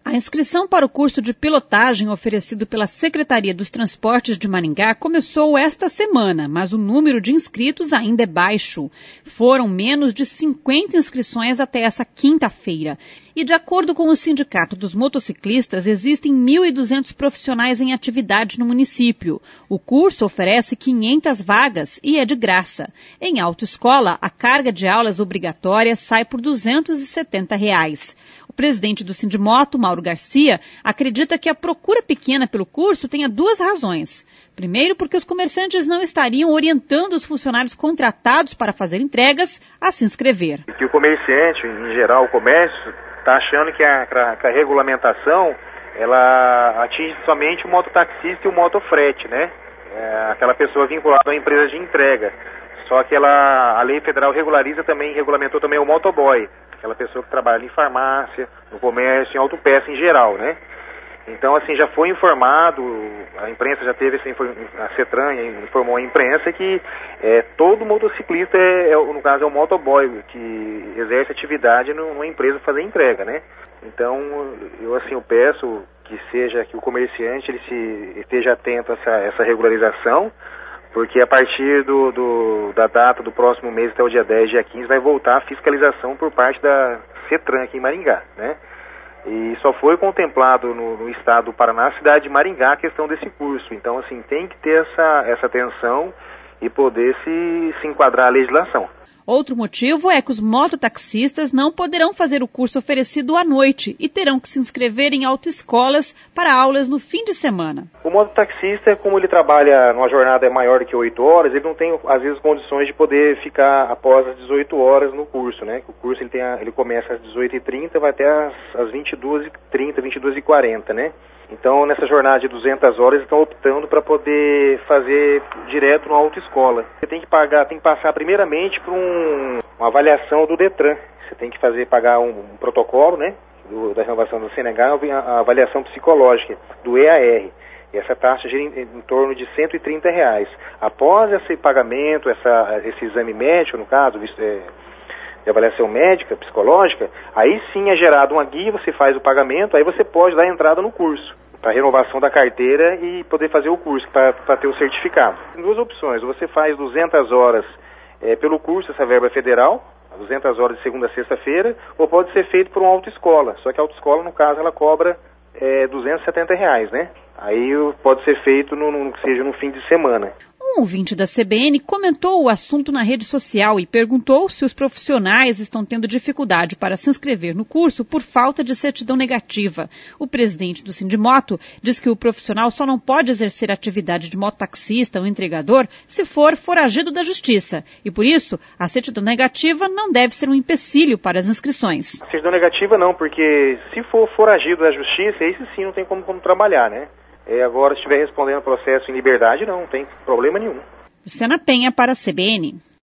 A inscrição para o curso de pilotagem oferecido pela Secretaria dos Transportes de Maringá começou esta semana, mas o número de inscritos ainda é baixo. Foram menos de 50 inscrições até essa quinta-feira. E, de acordo com o Sindicato dos Motociclistas, existem 1.200 profissionais em atividade no município. O curso oferece 500 vagas e é de graça. Em autoescola, a carga de aulas obrigatória sai por R$ 270. O presidente do Sindimoto, Mauro Garcia, acredita que a procura pequena pelo curso tenha duas razões. Primeiro, porque os comerciantes não estariam orientando os funcionários contratados para fazer entregas a se inscrever. Que o comerciante, em geral, o comércio, está achando que a regulamentação ela atinge somente o mototaxista e o motofrete, né? Aquela pessoa vinculada a uma empresa de entrega. Só que a lei federal regulamentou também o motoboy, aquela pessoa que trabalha em farmácia, no comércio, em autopeça em geral, né? Então, assim, já foi informado, a imprensa já teve, a CETRAN informou a imprensa que todo motociclista, no caso, é um motoboy, que exerce atividade numa empresa para fazer entrega, né? Então, eu peço que o comerciante ele esteja atento a essa regularização, porque a partir da data do próximo mês, até o dia 10, dia 15, vai voltar a fiscalização por parte da CETRAN aqui em Maringá, né? E só foi contemplado no estado do Paraná, cidade de Maringá, a questão desse curso. Então, assim, tem que ter essa atenção e poder se enquadrar a legislação. Outro motivo é que os mototaxistas não poderão fazer o curso oferecido à noite e terão que se inscrever em autoescolas para aulas no fim de semana. O mototaxista, como ele trabalha numa jornada maior do que 8 horas, ele não tem, às vezes, condições de poder ficar após as 18 horas no curso, né? O curso ele começa às 18h30, vai até às 22h30, 22h40, né? Então, nessa jornada de 200 horas, eles estão optando para poder fazer direto na autoescola. Você tem que passar primeiramente por uma avaliação do Detran. Você tem que pagar um protocolo, né, da renovação do Senegal, a avaliação psicológica do EAR. E essa taxa gira em torno de R$ 130. Após esse pagamento, esse exame médico, no caso, de avaliação médica, psicológica, aí sim é gerado uma guia, você faz o pagamento, aí você pode dar entrada no curso, para renovação da carteira e poder fazer o curso, para ter o certificado. Tem duas opções, você faz 200 horas pelo curso, essa verba é federal, 200 horas de segunda a sexta-feira, ou pode ser feito por uma autoescola, só que a autoescola, no caso, ela cobra R$ 270, né? Aí pode ser feito seja no fim de semana. Um ouvinte da CBN comentou o assunto na rede social e perguntou se os profissionais estão tendo dificuldade para se inscrever no curso por falta de certidão negativa. O presidente do Sindimoto diz que o profissional só não pode exercer atividade de mototaxista ou entregador se for foragido da justiça. E por isso, a certidão negativa não deve ser um empecilho para as inscrições. A certidão negativa não, porque se for foragido da justiça, esse sim não tem como trabalhar, né? Agora, se estiver respondendo o processo em liberdade, não tem problema nenhum. Luciana Penha para a CBN.